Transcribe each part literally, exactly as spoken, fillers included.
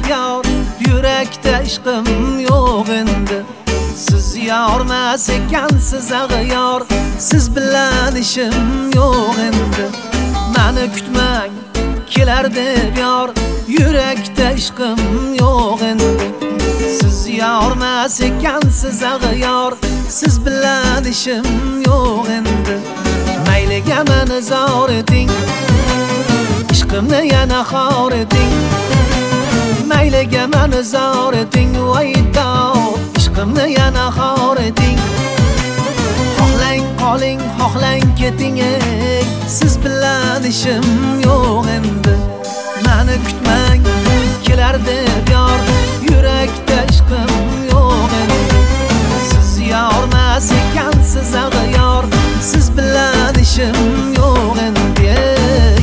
yor, yurakda ishqim yo'q endi. Siz yormas ekansiz ag'yor, siz bilan ishim yo'q endi. Mani kutmang, kelar deb yor, yurakda ishqim yo'q endi. Siz yormas ekansiz ag'yor, siz bilan ishim yo'q endi. Mayliga meni zor eting, ishqimni yana xor eting. Mayliga meni zor eting, voy dod, ishqimni yana xor eting. Xohlang qoling, xohlang keting, ey, siz bilan ishim yo'q endi. Mani kutmang, kelar deb yor, yurakda ishqim yo'q endi. Siz yormas ekansiz ag'yor, siz bilan ishim yo'q endi. Ey.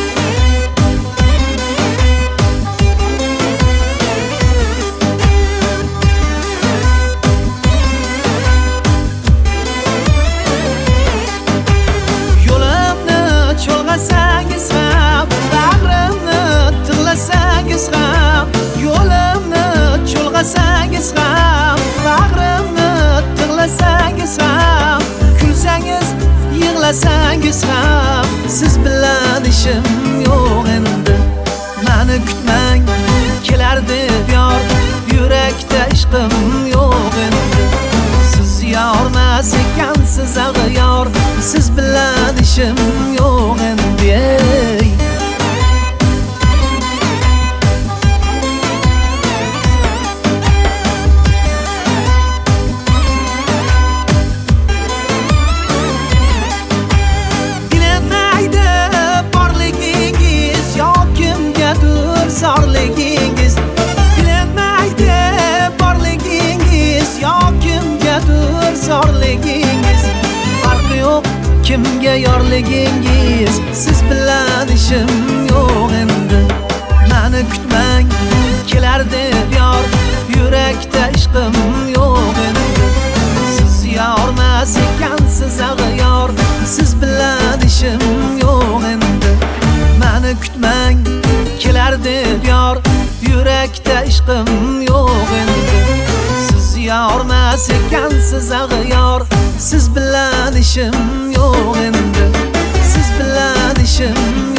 Yo'limni cho'lg'asangiz ham, bag'rimni tig'lasangiz ham, yo'limni cho'lg'asangiz ham, bag'rimni tig'lasangiz ham, kulsangiz, yig'lasangiz ham, siz bilan ishim yo'q endi. Mani kutmang, kelar deb yor, yurakda ishqim yo'q endi. Siz yormas ekansiz ag'yor, siz bilan ishim yo'q endi. Ey. Zorligingiz bilinmaydi, borligingiz yo kimgadir zorligingiz. Farqi yo'q kimga yorligingiz, siz bilan ishim yo'q endi. Mani kutmang, kelar deb yor, yurakda ishqim yo'q endi. Siz yormas ekansiz ag'yor, siz bilan ishim yo'q endi. Mani kutmang, kelar deb yor, yurakda ishqim yo'q endi. Siz yormas ekansiz ag'yor, siz bilan ishim yo'q endi. Siz bilan ishim